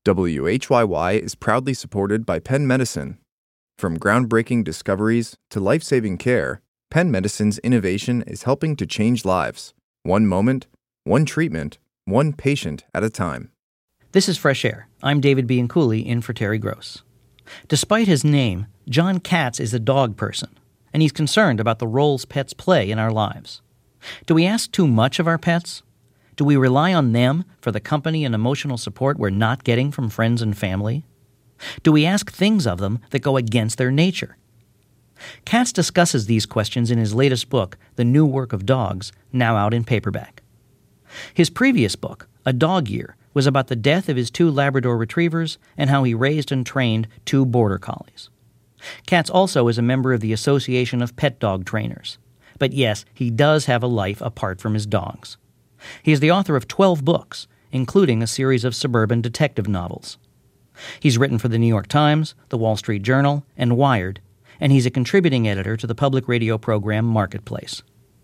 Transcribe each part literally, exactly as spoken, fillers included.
W H Y Y is proudly supported by Penn Medicine. From groundbreaking discoveries to life-saving care, Penn Medicine's innovation is helping to change lives, one moment, one treatment, one patient at a time. This is Fresh Air. I'm David Bianculli in for Terry Gross. Despite his name, John Katz is a dog person, and he's concerned about the roles pets play in our lives. Do we ask too much of our pets? Do we rely on them for the company and emotional support we're not getting from friends and family? Do we ask things of them that go against their nature? Katz discusses these questions in his latest book, The New Work of Dogs, now out in paperback. His previous book, A Dog Year, was about the death of his two Labrador retrievers and how he raised and trained two border collies. Katz also is a member of the Association of Pet Dog Trainers. But yes, he does have a life apart from his dogs. He is the author of twelve books, including a series of suburban detective novels. He's written for the New York Times, the Wall Street Journal, and Wired, and he's a contributing editor to the public radio program Marketplace.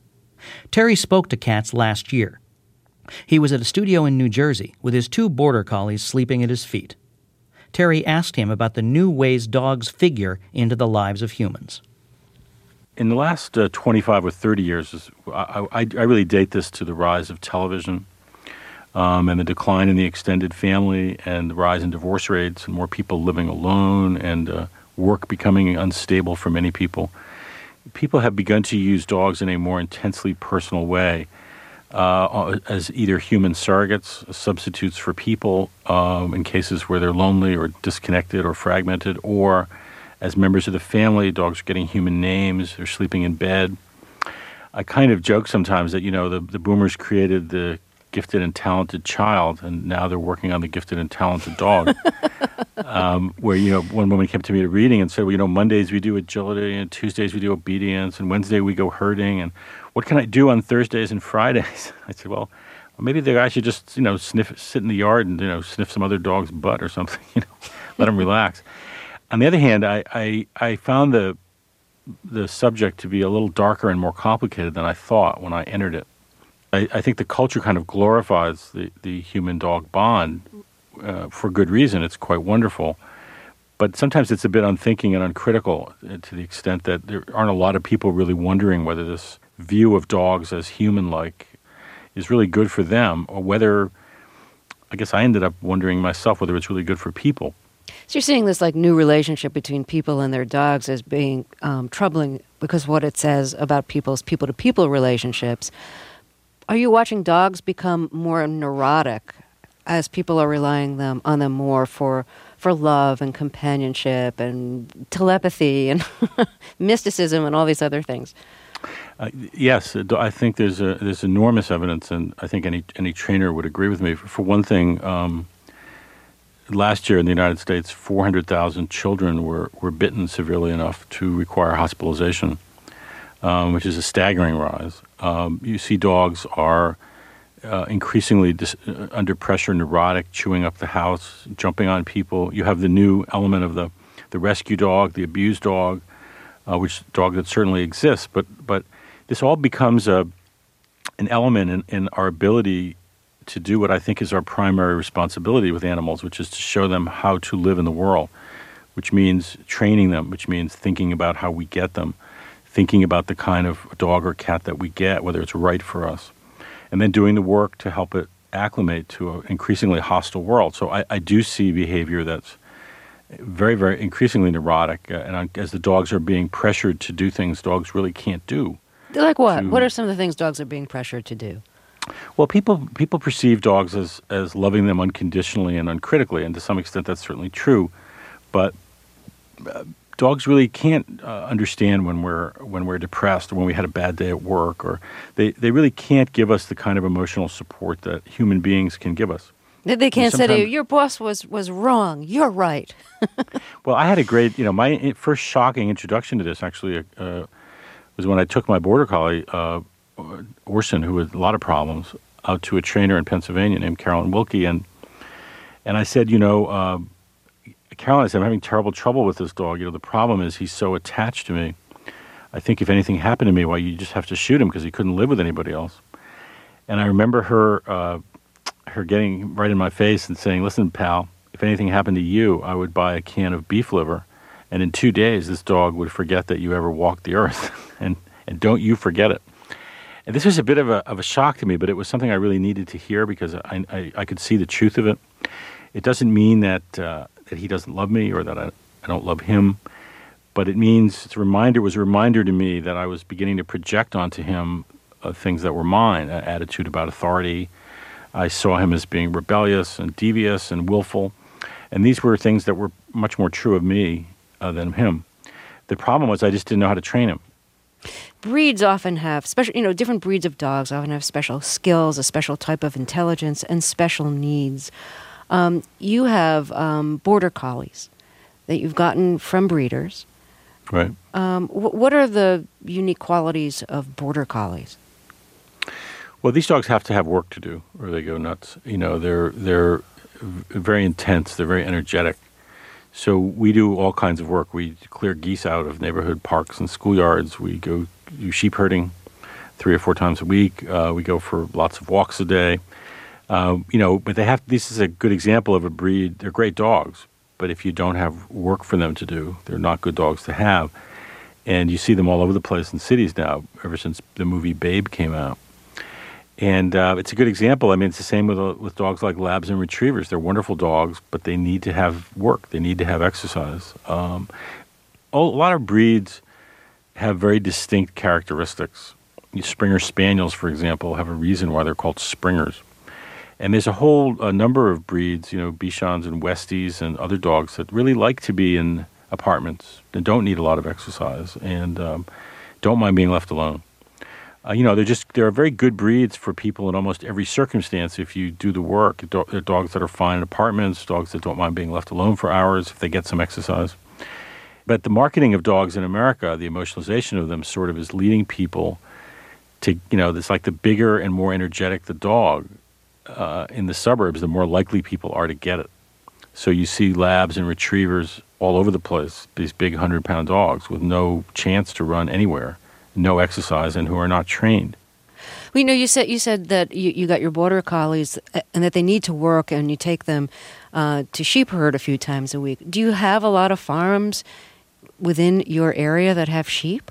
Terry spoke to Katz last year. He was at a studio in New Jersey with his two border collies sleeping at his feet. Terry asked him about the new ways dogs figure into the lives of humans. In the last uh, twenty-five or thirty years, I, I, I really date this to the rise of television um, and the decline in the extended family and the rise in divorce rates and more people living alone and uh, work becoming unstable for many people. People have begun to use dogs in a more intensely personal way uh, as either human surrogates, substitutes for people um, in cases where they're lonely or disconnected or fragmented, or as members of the family. Dogs are getting human names. They're sleeping in bed. I kind of joke sometimes that, you know, the, the boomers created the gifted and talented child, and now they're working on the gifted and talented dog. um, where, you know, one woman came to me at a reading and said, well, you know, Mondays we do agility, and Tuesdays we do obedience, and Wednesday we go herding, and what can I do on Thursdays and Fridays? I said, well, well maybe the guy should just, you know, sniff, sit in the yard and, you know, sniff some other dog's butt or something, you know, let him relax. On the other hand, I, I, I found the the subject to be a little darker and more complicated than I thought when I entered it. I, I think the culture kind of glorifies the, the human-dog bond uh, for good reason. It's quite wonderful. But sometimes it's a bit unthinking and uncritical to the extent that there aren't a lot of people really wondering whether this view of dogs as human-like is really good for them, or whether, I guess I ended up wondering myself whether it's really good for people. So you're seeing this like new relationship between people and their dogs as being um, troubling because of what it says about people's people-to-people relationships. Are you watching dogs become more neurotic as people are relying them on them more for for love and companionship and telepathy and mysticism and all these other things? Uh, yes, I think there's a, there's enormous evidence, and I think any any trainer would agree with me. For one thing, um, last year in the United States, four hundred thousand children were, were bitten severely enough to require hospitalization, um, which is a staggering rise. Um, you see dogs are uh, increasingly dis- uh, under pressure, neurotic, chewing up the house, jumping on people. You have the new element of the, the rescue dog, the abused dog, uh, which dog that certainly exists. But but this all becomes a an element in, in our ability to do what I think is our primary responsibility with animals, which is to show them how to live in the world, which means training them, which means thinking about how we get them, thinking about the kind of dog or cat that we get, whether it's right for us, and then doing the work to help it acclimate to an increasingly hostile world. So I, I do see behavior that's very, very increasingly neurotic, uh, and I, as the dogs are being pressured to do things dogs really can't do. Like what? To, what are some of the things dogs are being pressured to do? Well, people people perceive dogs as, as loving them unconditionally and uncritically, and to some extent that's certainly true. But uh, dogs really can't uh, understand when we're when we're depressed or when we had a bad day at work, or they, they really can't give us the kind of emotional support that human beings can give us. They can't say to you, your boss was, was wrong, you're right. Well, I had a great, you know, my first shocking introduction to this actually uh, was when I took my border collie, uh, Orson, who had a lot of problems, out to a trainer in Pennsylvania named Carolyn Wilkie, and and I said, you know, uh, Carolyn, I said, I'm having terrible trouble with this dog. You know, the problem is he's so attached to me. I think if anything happened to me, well, you just have to shoot him because he couldn't live with anybody else. And I remember her uh, her getting right in my face and saying, listen, pal, if anything happened to you, I would buy a can of beef liver, and in two days, this dog would forget that you ever walked the earth, and and don't you forget it. And this was a bit of a of a shock to me, but it was something I really needed to hear because I I, I could see the truth of it. It doesn't mean that uh, that he doesn't love me or that I, I don't love him, but it means it's a reminder. It was a reminder to me that I was beginning to project onto him uh, things that were mine, an attitude about authority. I saw him as being rebellious and devious and willful, and these were things that were much more true of me uh, than him. The problem was I just didn't know how to train him. Breeds often have special, you know, different breeds of dogs often have special skills, a special type of intelligence, and special needs. Um, you have um, border collies that you've gotten from breeders. Right. Um, wh- what are the unique qualities of border collies? Well, these dogs have to have work to do, or they go nuts. You know, they're they're very intense. They're very energetic. So we do all kinds of work. We clear geese out of neighborhood parks and schoolyards. We go do sheep herding three or four times a week. Uh, we go for lots of walks a day. Uh, you know, but they have. This is a good example of a breed. They're great dogs, but if you don't have work for them to do, they're not good dogs to have. And you see them all over the place in cities now, ever since the movie Babe came out. And uh, it's a good example. I mean, it's the same with uh, with dogs like Labs and Retrievers. They're wonderful dogs, but they need to have work. They need to have exercise. Um, a lot of breeds have very distinct characteristics. Springer Spaniels, for example, have a reason why they're called Springers. And there's a whole a number of breeds, you know, Bichons and Westies and other dogs that really like to be in apartments and don't need a lot of exercise and um, don't mind being left alone. Uh, you know, they're just they're very good breeds for people in almost every circumstance if you do the work. They're dogs that are fine in apartments, dogs that don't mind being left alone for hours if they get some exercise. But the marketing of dogs in America, the emotionalization of them sort of is leading people to, you know, it's like the bigger and more energetic the dog uh, in the suburbs, the more likely people are to get it. So you see Labs and Retrievers all over the place, these big hundred-pound dogs with no chance to run anywhere, no exercise, and who are not trained. Well, you know, you said you said that you, you got your border collies and that they need to work, and you take them uh, to sheep herd a few times a week. Do you have a lot of farms within your area that have sheep?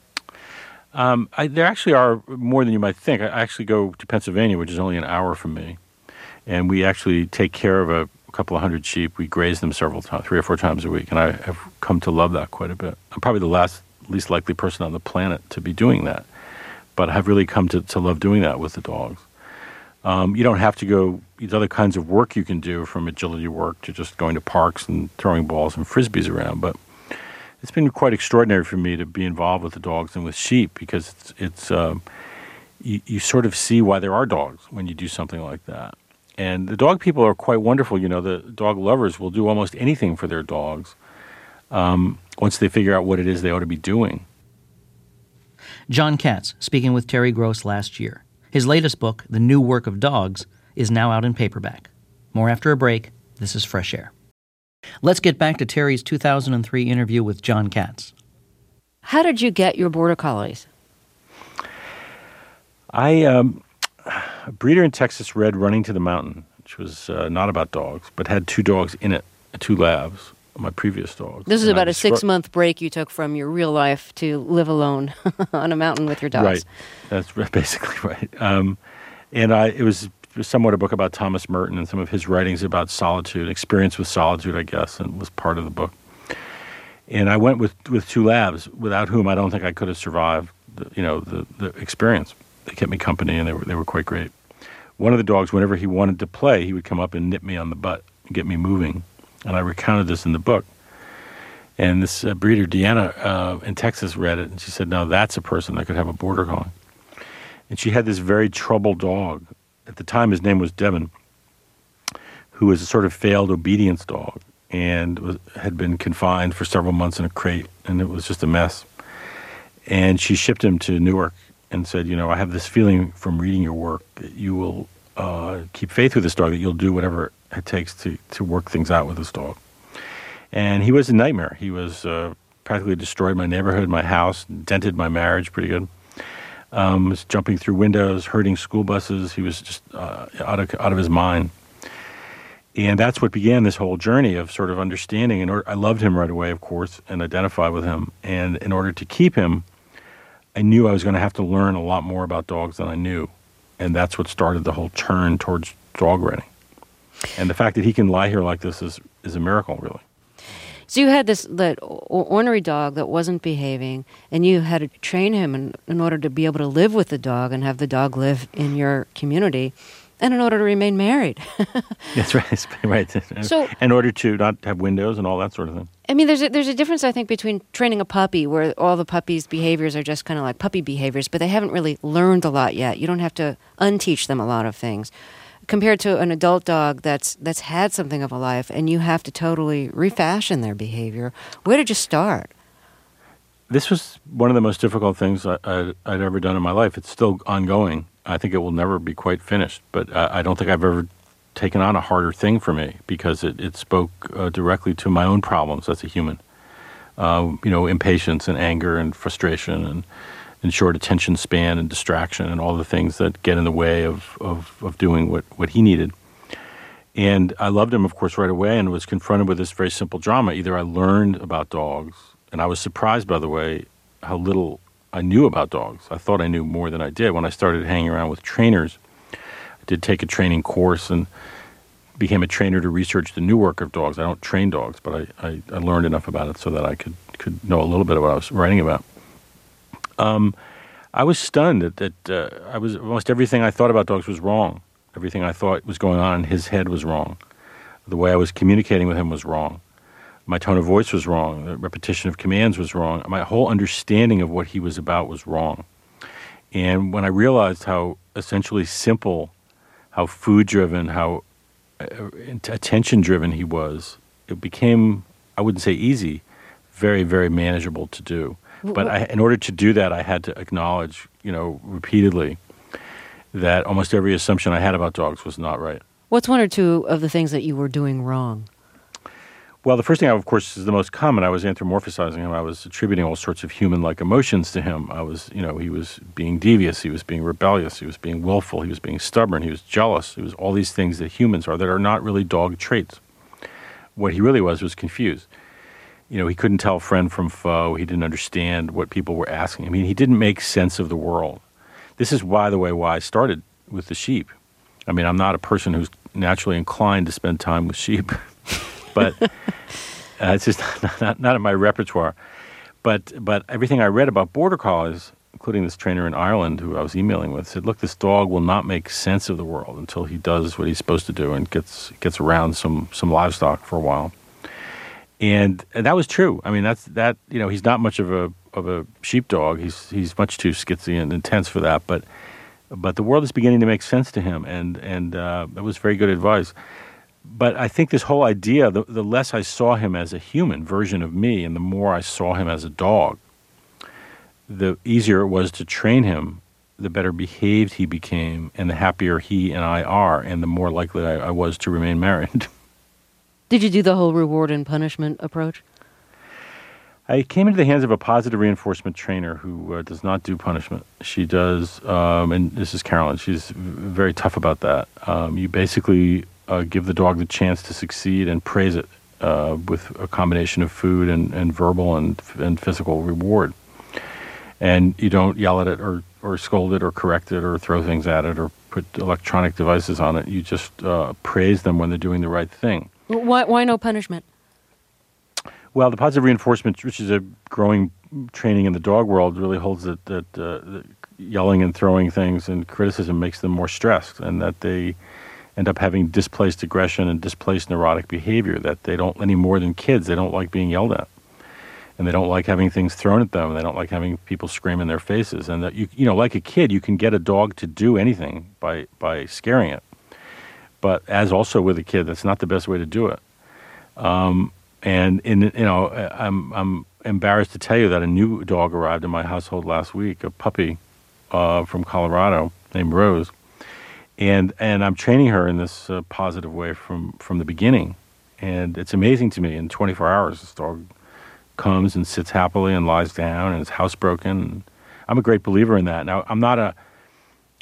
Um, I, there actually are more than you might think. I actually go to Pennsylvania, which is only an hour from me, and we actually take care of a, a couple of hundred sheep. We graze them several times, three or four times a week, and I have come to love that quite a bit. I'm probably the last least likely person on the planet to be doing that, but I've really come to, to love doing that with the dogs. Um, you don't have to go, there's other kinds of work you can do, from agility work to just going to parks and throwing balls and frisbees around, but it's been quite extraordinary for me to be involved with the dogs and with sheep because it's, it's um, you, you sort of see why there are dogs when you do something like that. And the dog people are quite wonderful. You know, the dog lovers will do almost anything for their dogs um, once they figure out what it is they ought to be doing. John Katz speaking with Terry Gross last year. His latest book, The New Work of Dogs, is now out in paperback. More after a break. This is Fresh Air. Let's get back to Terry's two thousand three interview with John Katz. How did you get your border collies? I, um, a breeder in Texas read Running to the Mountain, which was uh, not about dogs, but had two dogs in it, two Labs, my previous dogs. This is and about I a six-month break you took from your real life to live alone on a mountain with your dogs. Right. That's basically right. Um, and I, it was somewhat a book about Thomas Merton and some of his writings about solitude, experience with solitude, I guess, and was part of the book. And I went with, with two Labs, without whom I don't think I could have survived, the, you know, the, the experience. They kept me company, and they were they were quite great. One of the dogs, whenever he wanted to play, he would come up and nip me on the butt and get me moving. And I recounted this in the book. And this uh, breeder, Deanna, uh, in Texas, read it, and she said, "Now that's a person that could have a border collie." And she had this very troubled dog. At the time, his name was Devin, who was a sort of failed obedience dog and was, had been confined for several months in a crate, and it was just a mess. And she shipped him to Newark and said, you know, I have this feeling from reading your work that you will uh, keep faith with this dog, that you'll do whatever it takes to, to work things out with this dog. And he was a nightmare. He was uh, practically destroyed my neighborhood, my house, dented my marriage pretty good. Um, was jumping through windows, hurting school buses. He was just uh, out of out of his mind. And that's what began this whole journey of sort of understanding. And I loved him right away, of course, and identified with him. And in order to keep him, I knew I was going to have to learn a lot more about dogs than I knew. And that's what started the whole turn towards dog writing. And the fact that he can lie here like this is, is a miracle, really. So you had this that ornery dog that wasn't behaving, and you had to train him in, in order to be able to live with the dog and have the dog live in your community, and in order to remain married. That's right. Right. So, in order to not have windows and all that sort of thing. I mean, there's a, there's a difference, I think, between training a puppy, where all the puppy's behaviors are just kind of like puppy behaviors, but they haven't really learned a lot yet. You don't have to unteach them a lot of things, compared to an adult dog that's that's had something of a life, and you have to totally refashion their behavior. Where did you start? This was one of the most difficult things I, I, I'd ever done in my life. It's still ongoing. I think it will never be quite finished, but I, I don't think I've ever taken on a harder thing for me, because it, it spoke uh, directly to my own problems as a human. Uh, you know, impatience and anger and frustration and, and short attention span and distraction and all the things that get in the way of, of, of doing what, what he needed. And I loved him, of course, right away, and was confronted with this very simple drama. Either I learned about dogs, and I was surprised, by the way, how little I knew about dogs. I thought I knew more than I did. When I started hanging around with trainers, I did take a training course and became a trainer to research the new work of dogs. I don't train dogs, but I, I, I learned enough about it so that I could, could know a little bit of what I was writing about. Um, I was stunned that, that uh, I was almost everything I thought about dogs was wrong. Everything I thought was going on in his head was wrong. The way I was communicating with him was wrong. My tone of voice was wrong. The repetition of commands was wrong. My whole understanding of what he was about was wrong. And when I realized how essentially simple, how food-driven, how uh, attention-driven he was, it became, I wouldn't say easy, very, very manageable to do. But I, in order to do that, I had to acknowledge, you know, repeatedly that almost every assumption I had about dogs was not right. What's one or two of the things that you were doing wrong? Well, the first thing, of course, is the most common. I was anthropomorphizing him. I was attributing all sorts of human-like emotions to him. I was, you know, he was being devious. He was being rebellious. He was being willful. He was being stubborn. He was jealous. He was all these things that humans are that are not really dog traits. What he really was was confused. You know, he couldn't tell friend from foe. He didn't understand what people were asking. I mean, he didn't make sense of the world. This is, by the way, why I started with the sheep. I mean, I'm not a person who's naturally inclined to spend time with sheep, but uh, it's just not, not, not in my repertoire. But but everything I read about border collies, including this trainer in Ireland who I was emailing with, said, look, this dog will not make sense of the world until he does what he's supposed to do and gets gets around some some livestock for a while. And, and that was true. I mean, that's that. You know, he's not much of a of a sheepdog. He's he's much too skitsy and intense for that. But but the world is beginning to make sense to him, and and uh, that was very good advice. But I think this whole idea, the, the less I saw him as a human version of me, and the more I saw him as a dog, the easier it was to train him. The better behaved he became, and the happier he and I are, and the more likely I, I was to remain married. Did you do the whole reward and punishment approach? I came into the hands of a positive reinforcement trainer who uh, does not do punishment. She does, um, and this is Carolyn, she's v- very tough about that. Um, you basically uh, give the dog the chance to succeed and praise it uh, with a combination of food and, and verbal and, and physical reward. And you don't yell at it or, or scold it or correct it or throw things at it or put electronic devices on it. You just uh, praise them when they're doing the right thing. Why, why no punishment? Well, the positive reinforcement, which is a growing training in the dog world, really holds that, that, uh, that yelling and throwing things and criticism makes them more stressed, and that they end up having displaced aggression and displaced neurotic behavior, that they don't, any more than kids, they don't like being yelled at. And they don't like having things thrown at them. And they don't like having people scream in their faces. And that you, you know, like a kid, you can get a dog to do anything by, by scaring it. But as also with a kid, that's not the best way to do it. Um, and in you know, I'm I'm embarrassed to tell you that a new dog arrived in my household last week, a puppy uh, from Colorado named Rose, and and I'm training her in this uh, positive way from from the beginning. And it's amazing to me. In twenty-four hours, this dog comes and sits happily and lies down and is housebroken. I'm a great believer in that. Now, I'm not a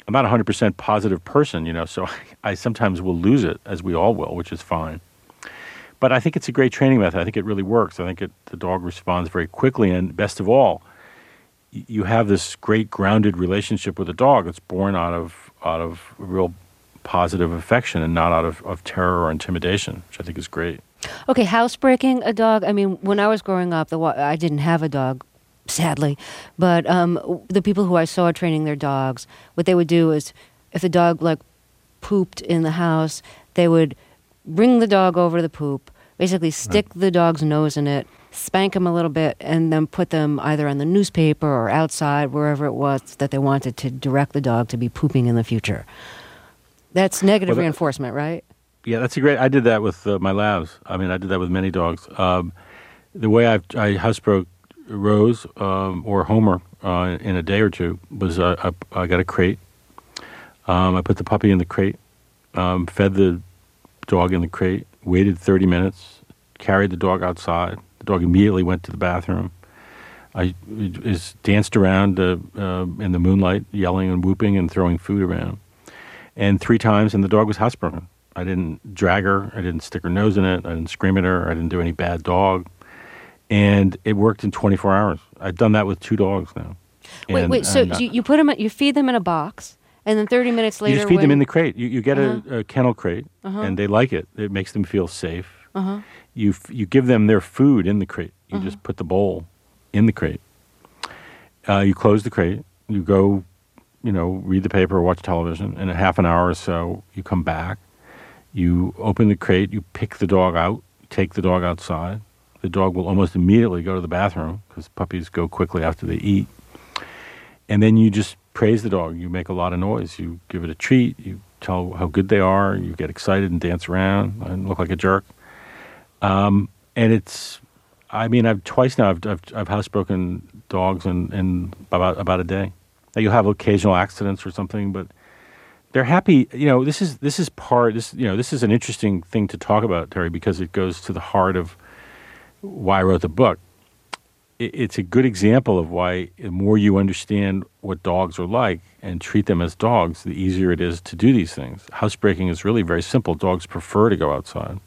I'm not a one hundred percent positive person, you know, so I sometimes will lose it, as we all will, which is fine. But I think it's a great training method. I think it really works. I think it, the dog responds very quickly. And best of all, y- you have this great grounded relationship with the dog that's born out of out of real positive affection and not out of, of terror or intimidation, which I think is great. Okay, housebreaking a dog. I mean, when I was growing up, the wa- I didn't have a dog, sadly. But um, the people who I saw training their dogs, what they would do is, if the dog like pooped in the house, they would bring the dog over to the poop, basically stick right. the dog's nose in it, spank him a little bit, and then put them either on the newspaper or outside, wherever it was that they wanted to direct the dog to be pooping in the future. That's negative well, that, reinforcement, right? Yeah, that's a great... I did that with uh, my labs. I mean, I did that with many dogs. Um, the way I've, I housebroke Rose um, or Homer uh, in a day or two was uh, I, I got a crate. Um, I put the puppy in the crate, um, fed the dog in the crate, waited thirty minutes, carried the dog outside. The dog immediately went to the bathroom. I is danced around uh, uh, in the moonlight, yelling and whooping and throwing food around. And three times, and the dog was housebroken. I didn't drag her. I didn't stick her nose in it. I didn't scream at her. I didn't do any bad dog. And it worked in twenty-four hours. I've done that with two dogs now. Wait, and, wait. So and, uh, you, you put them, you feed them in a box, and then thirty minutes later, you just feed when... them in the crate. You, you get uh-huh. a, a kennel crate, uh-huh. and they like it. It makes them feel safe. Uh-huh. You f- you give them their food in the crate. You uh-huh. just put the bowl in the crate. Uh, you close the crate. You go, you know, read the paper or watch television. And in half an hour or so, you come back. You open the crate. You pick the dog out. Take the dog outside. The dog will almost immediately go to the bathroom because puppies go quickly after they eat. And then you just praise the dog. You make a lot of noise. You give it a treat. You tell how good they are. You get excited and dance around and look like a jerk. Um, and it's, I mean, I've twice now I've I've, I've housebroken dogs in, in about about a day. Now you'll have occasional accidents or something, but they're happy. You know, this is this is part. This you know this is an interesting thing to talk about, Terry, because it goes to the heart of why I wrote the book. It, it's a good example of why the more you understand what dogs are like and treat them as dogs, the easier it is to do these things. Housebreaking is really very simple. Dogs prefer to go outside.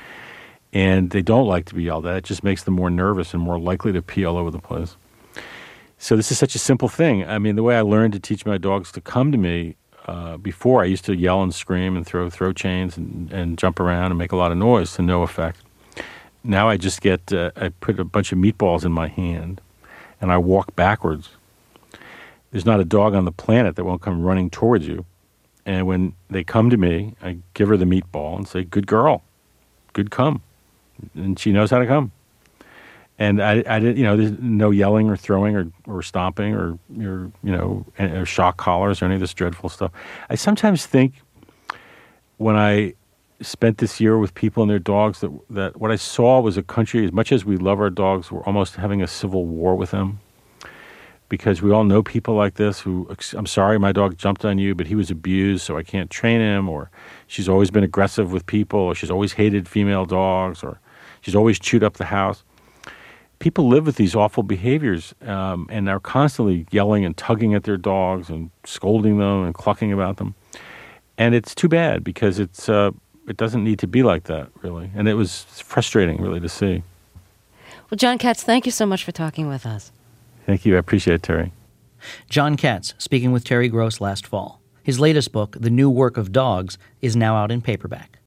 And they don't like to be yelled at. It just makes them more nervous and more likely to pee all over the place. So this is such a simple thing. I mean, the way I learned to teach my dogs to come to me, uh, before I used to yell and scream and throw throw chains and, and jump around and make a lot of noise to no effect. Now I just get, uh, I put a bunch of meatballs in my hand and I walk backwards. There's not a dog on the planet that won't come running towards you. And when they come to me, I give her the meatball and say, good girl, good come. And she knows how to come. And I, I did, you know, there's no yelling or throwing or, or stomping or, or, you know, or shock collars or any of this dreadful stuff. I sometimes think when I spent this year with people and their dogs that, that what I saw was a country, as much as we love our dogs, we're almost having a civil war with them. Because we all know people like this who, I'm sorry my dog jumped on you, but he was abused, so I can't train him, or she's always been aggressive with people, or she's always hated female dogs, or she's always chewed up the house. People live with these awful behaviors um, and are constantly yelling and tugging at their dogs and scolding them and clucking about them. And it's too bad because it's uh, it doesn't need to be like that, really. And it was frustrating, really, to see. Well, John Katz, thank you so much for talking with us. Thank you. I appreciate it, Terry. John Katz speaking with Terry Gross last fall. His latest book, The New Work of Dogs, is now out in paperback.